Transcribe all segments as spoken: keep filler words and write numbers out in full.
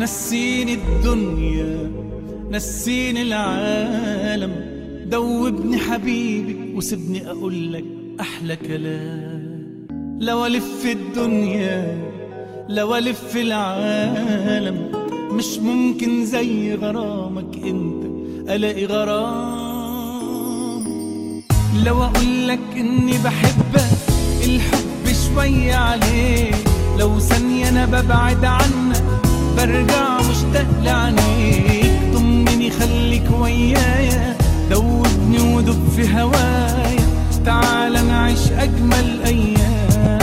نسيني الدنيا نسيني العالم، دوبني حبيبي وسيبني اقولك احلى كلام. لو الف الدنيا لو الف العالم، مش ممكن زي غرامك انت الاقي غرام. لو اقولك اني بحبك الحب شوية عليك، لو ثانية انا ببعد عنك برجع مشتاق لعينيك. طمني خليك ويايا، دوبني ودب في هوايا، تعال نعيش اجمل ايام.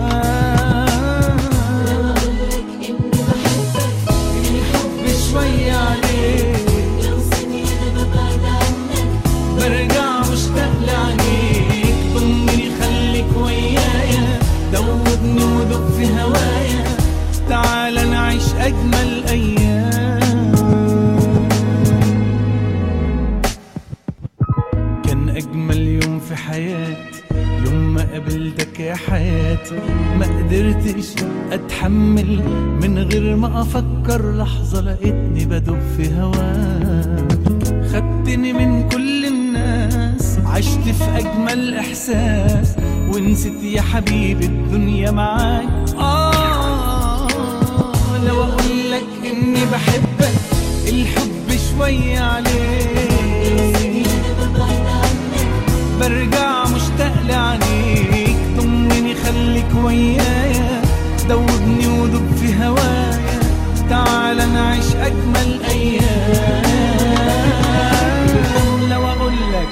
لو اقولك اني بحبك الحب شوية عليك، لو ثانية انا ببعد عنك برجع مشتاق لعينيك. طمني خليك ويايا، دوبني ودب في هوايا، تعال نعيش اجمل ايام. كان اجمل يوم في حياتي يوم ما قابلتك يا حياتي. ما قدرتش اتحمل من غير ما افكر لحظة، لقيتني بدب في هواك. خدتني من كل الناس، عشت في اجمل احساس، ونسيت يا حبيبي الدنيا معاك. آه لو اقولك اني بحبك الحب شوية عليك، برجع مشتاق لعينيك. طمني خليك ويايا، دوبني ودب في هوايا، تعال نعيش اجمل ايام. لو اقولك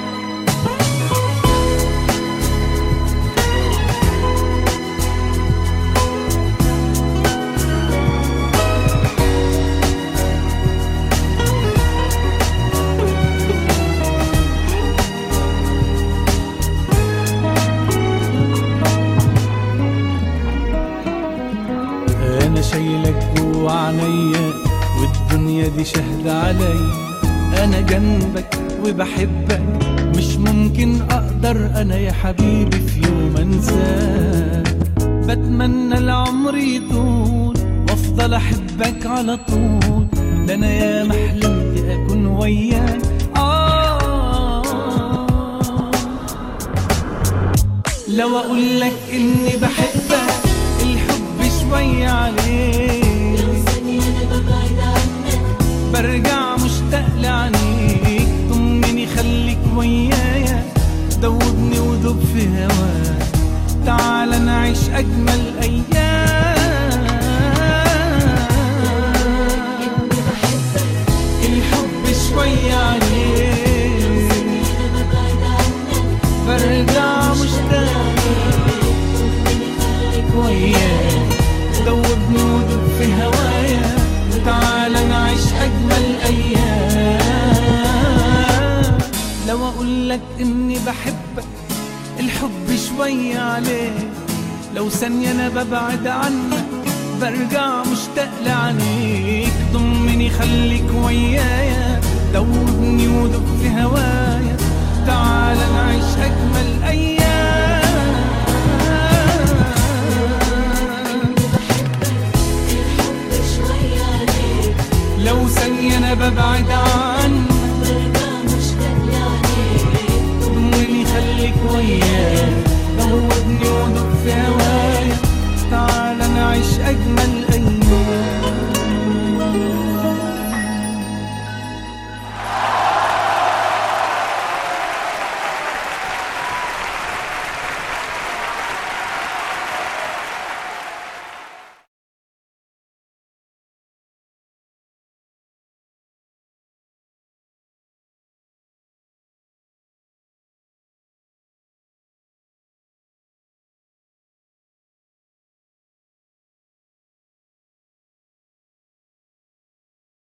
انا شايلك جوا عينيا، والدنيا دي شاهدة عليا. انا جنبك وبحبك، مش ممكن اقدر انا يا حبيبي في يوم انساك. بتمنى العمر يطول وافضل احبك على طول، ده انا يا ما حلمت اكون وياك. آه لو اقولك اني بحبك الحب شوية عليك، لو ثانية انا ببعد عنك برجع مشتاق لعينيك. طمني خليك ويايا، دوبني ودب في هواك، تعال نعيش اجمل ايام. اني بحبك الحب شوية عليك، لو ثانية انا ببعد عنك برجع مشتاق طمني خليك وياك، دوبني ودب في هوايا، تعال نعيش اجمل ايام. لو اقولك اني بحبك الحب شوية عليك، لو ثانية انا ببعد عنك برجع مشتاق لعينيك. طمني خليك ويايا، دوبني ودب في هوايا، تعال نعيش اجمل ايام. الحب شوية عليك، لو ثانية انا ببعد عنك برجع مشتاق لعينيك. طمني خليك ويايا، دوبني ودب في هوايا، تعال نعيش اجمل ايام.